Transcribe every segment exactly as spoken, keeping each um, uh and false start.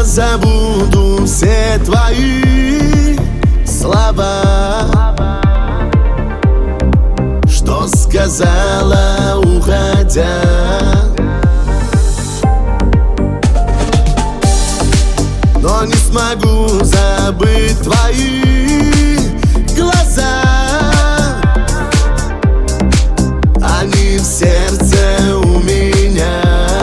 я забуду все твои слова, что сказала, уходя. Но не смогу забыть твои глаза, они в сердце у меня.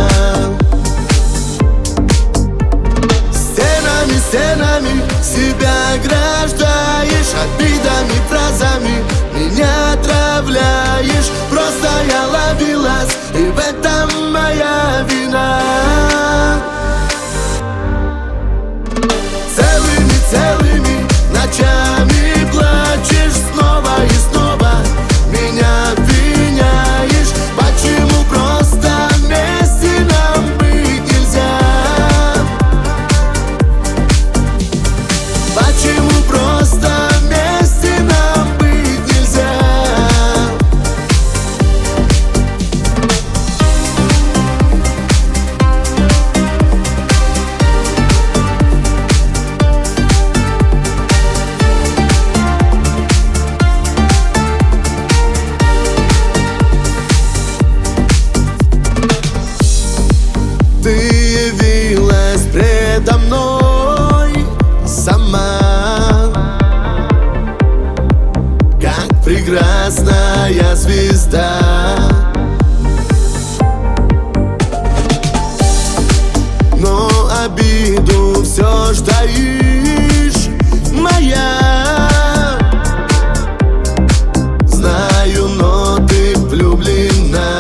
Стенами, стенами себя ограждаешь, обидами, фразами меня отравляешь. Просто я ловилась, и в этом моя вина. Целыми, целыми ночами плачешь, снова и снова меня обвиняешь. Почему просто вместе нам быть нельзя? Почему просто вместе нам быть нельзя? Ты явилась предо мной сама, как прекрасная звезда. Но обиду все ж таишь, моя. Знаю, но ты влюблена.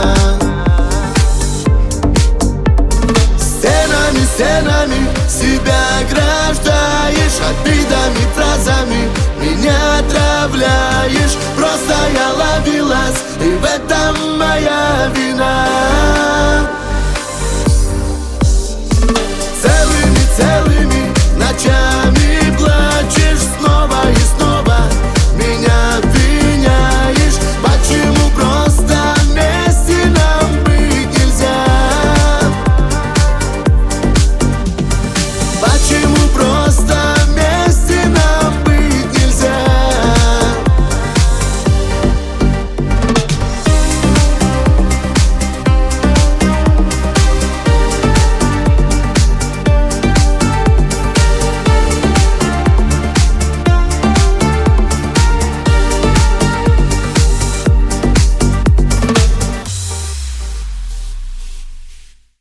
Стенами себя ограждаешь, обидами, фразами меня отравляешь. Просто я ловилась, и в этом моя вина.